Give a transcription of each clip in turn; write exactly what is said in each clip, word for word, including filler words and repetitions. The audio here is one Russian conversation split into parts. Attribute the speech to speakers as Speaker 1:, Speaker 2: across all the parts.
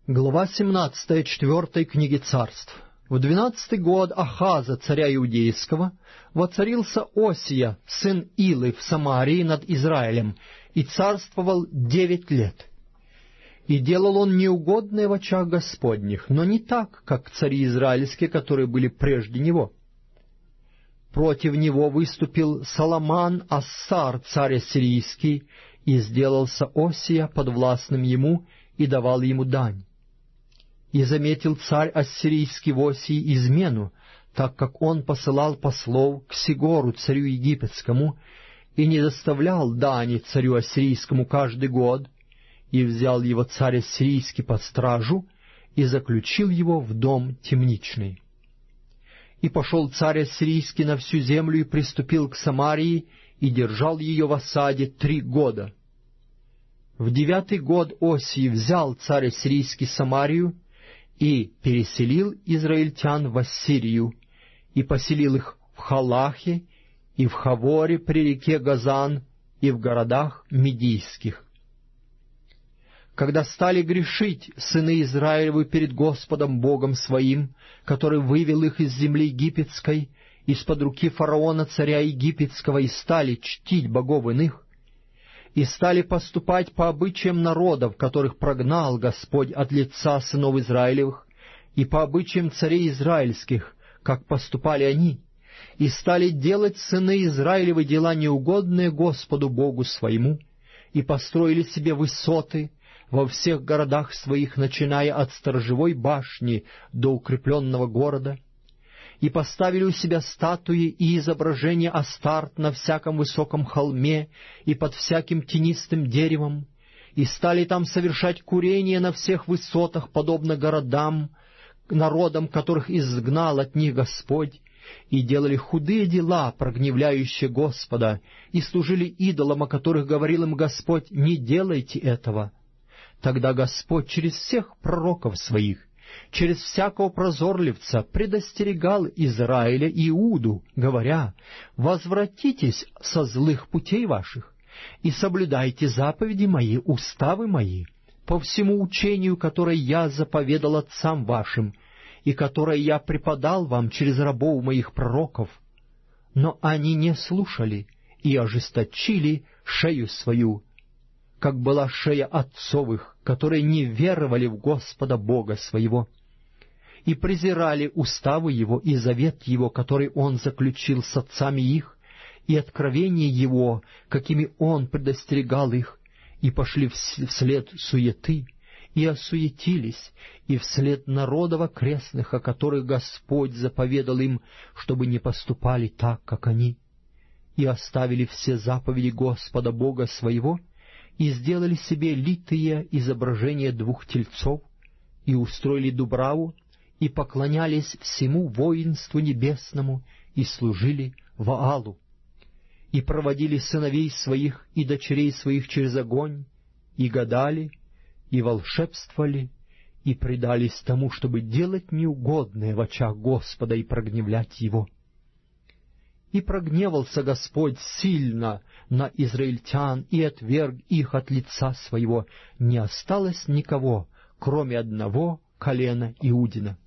Speaker 1: Глава семнадцатая четвертой книги Царств. В двенадцатый год Ахаза, царя Иудейского, воцарился Осия, сын Илы, в Самарии над Израилем, и царствовал девять лет. И делал он неугодное в очах Господних, но не так, как цари израильские, которые были прежде него. Против него выступил Соломан Ассар, царь ассирийский, и сделался Осия подвластным ему и давал ему дань. И заметил царь ассирийский в Осии измену, так как он посылал послов к Сигору, царю египетскому, и не доставлял дани царю ассирийскому каждый год, и взял его царь ассирийский под стражу и заключил его в дом темничный. И пошел царь ассирийский на всю землю и приступил к Самарии, и держал ее в осаде три года. В девятый год Осии взял царь ассирийский Самарию, и переселил израильтян в Ассирию, и поселил их в Халахе, и в Хаворе при реке Газан, и в городах Медийских. Когда стали грешить сыны Израилевы перед Господом Богом своим, который вывел их из земли египетской, из-под руки фараона царя египетского, и стали чтить богов иных, и стали поступать по обычаям народов, которых прогнал Господь от лица сынов Израилевых, и по обычаям царей израильских, как поступали они, и стали делать сыны Израилевы дела неугодные Господу Богу своему, и построили себе высоты во всех городах своих, начиная от сторожевой башни до укрепленного города, и поставили у себя статуи и изображения Астарт на всяком высоком холме и под всяким тенистым деревом, и стали там совершать курение на всех высотах, подобно городам, народам, которых изгнал от них Господь, и делали худые дела, прогневляющие Господа, и служили идолам, о которых говорил им Господь: «Не делайте этого». Тогда Господь через всех пророков своих, через всякого прозорливца предостерегал Израиля и Иуду, говоря: «Возвратитесь со злых путей ваших, и соблюдайте заповеди мои, уставы мои, по всему учению, которое я заповедал отцам вашим, и которое я преподал вам через рабов моих пророков». Но они не слушали и ожесточили шею свою, как была шея отцовых, которые не веровали в Господа Бога своего, и презирали уставы Его и завет Его, который Он заключил с отцами их, и откровение Его, какими Он предостерегал их, и пошли вслед суеты, и осуетились, и вслед народов окрестных, о которых Господь заповедал им, чтобы не поступали так, как они, и оставили все заповеди Господа Бога своего, и сделали себе литые изображения двух тельцов, и устроили дубраву, и поклонялись всему воинству небесному, и служили Ваалу, и проводили сыновей своих и дочерей своих через огонь, и гадали, и волшебствовали, и предались тому, чтобы делать неугодное в очах Господа и прогневлять Его. И прогневался Господь сильно на израильтян, и отверг их от лица своего. Не осталось никого, кроме одного колена Иудина.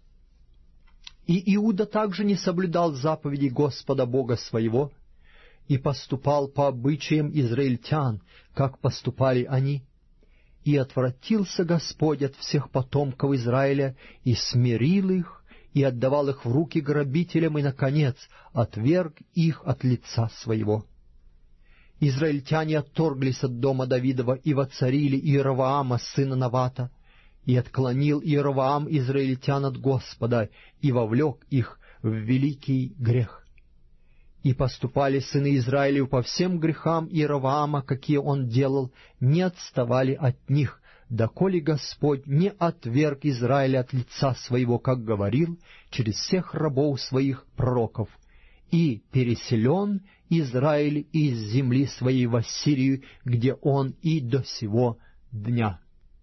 Speaker 1: И Иуда также не соблюдал заповедей Господа Бога своего, и поступал по обычаям израильтян, как поступали они. И отвратился Господь от всех потомков Израиля, и смирил их, и отдавал их в руки грабителям, и, наконец, отверг их от лица своего. Израильтяне отторглись от дома Давидова и воцарили Иеровоама, сына Навата, и отклонил Иеровоам израильтян от Господа, и вовлек их в великий грех. И поступали сыны Израилев по всем грехам Иеровоама, какие он делал, не отставали от них, доколе Господь не отверг Израиля от лица своего, как говорил, через всех рабов своих пророков, и переселен Израиль из земли своей в Ассирию, где он и до сего дня.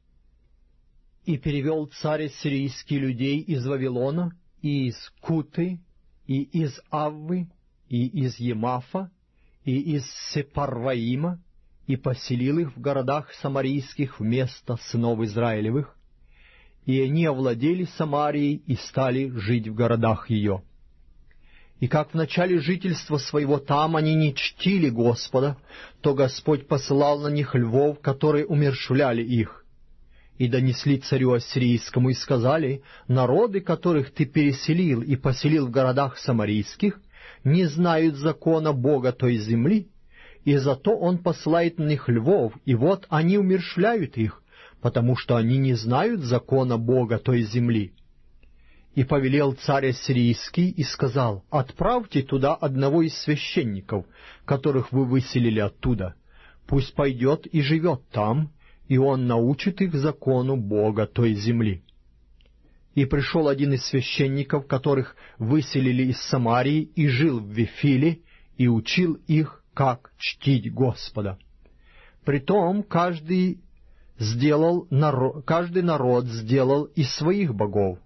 Speaker 1: И перевел царь ассирийский людей из Вавилона, и из Куты, и из Аввы, и из Емафа, и из Сепарваима, и поселил их в городах самарийских вместо сынов Израилевых, и они овладели Самарией и стали жить в городах ее. И как в начале жительства своего там они не чтили Господа, то Господь посылал на них львов, которые умерщвляли их. И донесли царю ассирийскому и сказали: народы, которых ты переселил и поселил в городах самарийских, не знают закона Бога той земли, и зато он посылает на них львов, и вот они умерщвляют их, потому что они не знают закона Бога той земли. И повелел царь ассирийский и сказал: отправьте туда одного из священников, которых вы выселили оттуда, пусть пойдет и живет там, и он научит их закону Бога той земли. И пришел один из священников, которых выселили из Самарии, и жил в Вифиле, и учил их, как чтить Господа. Притом каждый сделал, каждый народ сделал из своих богов,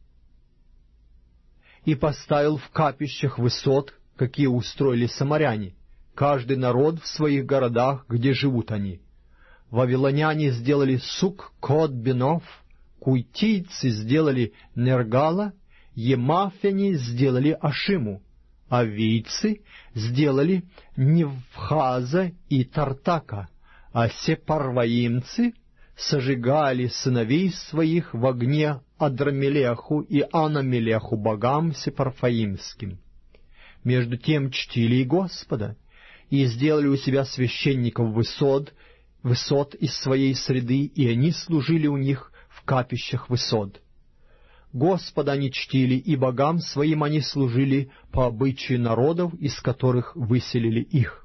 Speaker 1: и поставил в капищах высот, какие устроили самаряне, каждый народ в своих городах, где живут они. Вавилоняне сделали Сук-Кот-Бенов, куйтийцы сделали Нергала, емафяне сделали Ашиму, авийцы сделали Невхаза и Тартака, а сепарваимцы сожигали сыновей своих в огне Адрамелеху и Анамелеху, богам сепарфаимским. Между тем чтили и Господа, и сделали у себя священников высот, высот из своей среды, и они служили у них в капищах высот. Господа они чтили, и богам своим они служили по обычаю народов, из которых выселили их.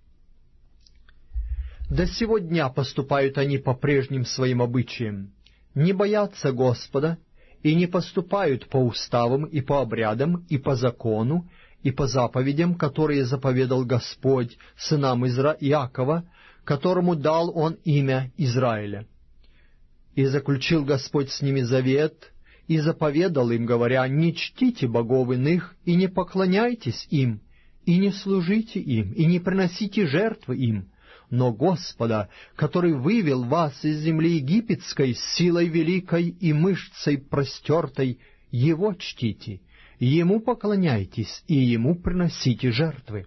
Speaker 1: До сего дня поступают они по прежним своим обычаям, не боятся Господа и не поступают по уставам и по обрядам и по закону и по заповедям, которые заповедал Господь сынам Изра... Иакова, которому дал Он имя Израиля. И заключил Господь с ними завет, и заповедал им, говоря: не чтите богов иных, и не поклоняйтесь им, и не служите им, и не приносите жертвы им, но Господа, который вывел вас из земли египетской с силой великой и мышцей простертой, Его чтите, Ему поклоняйтесь, и Ему приносите жертвы.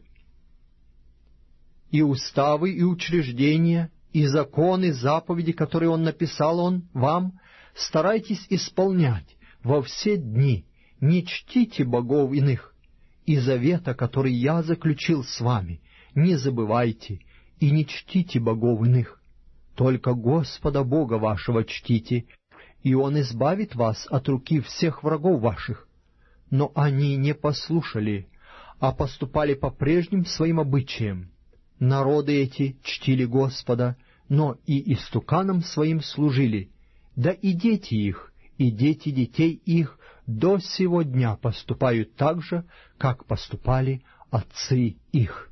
Speaker 1: И уставы, и учреждения, и законы, заповеди, которые Он написал Он вам, старайтесь исполнять во все дни, не чтите богов иных, и завета, который Я заключил с вами, не забывайте, и не чтите богов иных. Только Господа Бога вашего чтите, и Он избавит вас от руки всех врагов ваших. Но они не послушали, а поступали по прежним своим обычаям. Народы эти чтили Господа, но и истуканам своим служили, да и дети их, и дети детей их до сего дня поступают так же, как поступали отцы их.